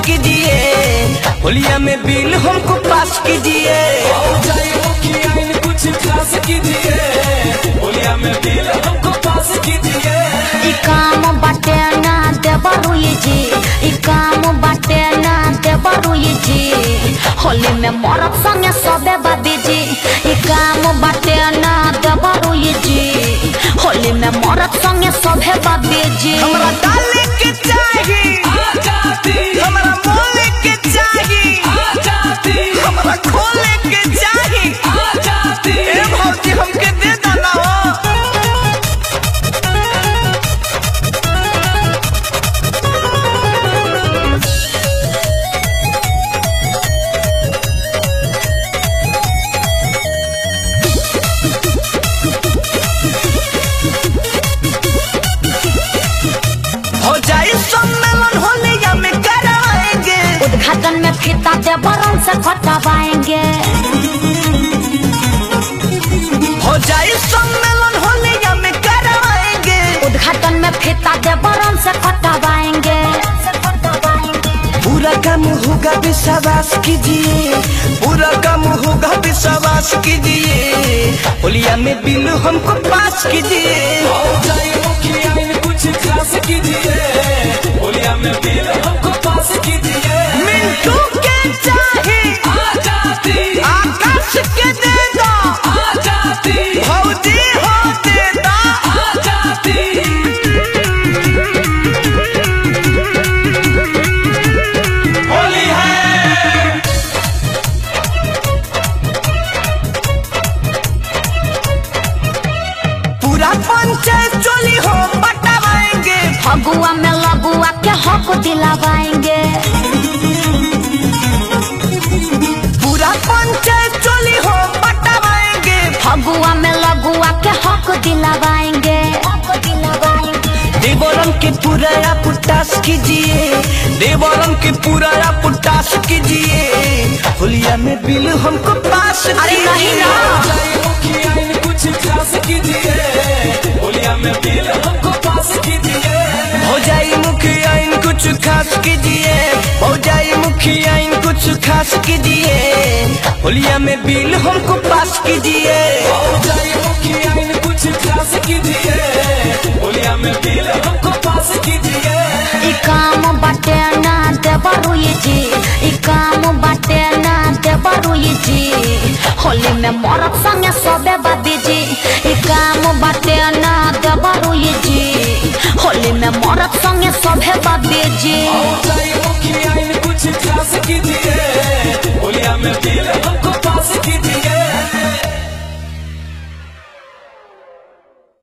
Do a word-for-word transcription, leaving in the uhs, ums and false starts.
कीजिए, होलिया में बिल हमको पास कीजिए। कुछ खास कीजिए, होलिया में बिल हमको पास कीजिए। ई काम बाटे ना देवरुई जी, ई काम बाटे ना देवरुई जी, होली में मरद संगे सबे बाबी जी। ई काम बाटे ना देवरुई जी, होली में मरद संगे सबे बाबी जी। हमरा डाले के चाहिए, हमरा मोले के चाहिए, हमरा खोले के चाहिए। ए भौजी हमके दे देना हो। हो जाए सम्मेलन होलिया में कराएंगे, उद्घाटन में फीता देवरन से कटवाएंगे। हो जाए सम्मेलन होलिया में कराएंगे, उद्घाटन में फीता देवरन से कटवाएंगे। पूरा काम होगा विश्वास कीजिए, पूरा काम होगा विश्वास कीजिए, होलिया में बिल हमको पास कीजिए। कुछ खास कीजिए, होलिया में बिल हमको पास कीजिए। मिंटू के चाहिए, आकाश के दे दो, भौजी हो दे दो। होली है पूरा पंचायत चोली हो बटवाएंगे, फगुआ में लगुआ के हक दिलावाएंगे। पूरा पंचायत चोली हो बटवाएंगे, फगुआ में लगुआ के हक दिलावाएंगे। देवरम के पूरा पुटास कीजिए, देवरम के पूरा पुटास कीजिए, होलिया में बिल हमको पास। अरे नहीं ना, कुछ खास कीजिए, होलिया में बिल हमको पास कीजिए। हो जाए मुखिया इन कुछ खास कीजिए, हो जाए मुखिया इन कुछ खास कीजिए, होलिया में बिल हमको पास कीजिए। कुछ खास कीजिए, होलिया में बिल हमको पास कीजिए। ई काम बाटे ना देवरुई जी, ई काम बाटे ना देवरुई जी, होली में मरद संगे सबे बाबी जी। ई काम बाटे ना देवरुई जी, होली में मरद संगे सबे बाबी जी। कुछ खास कीजिए, होलिया में बिल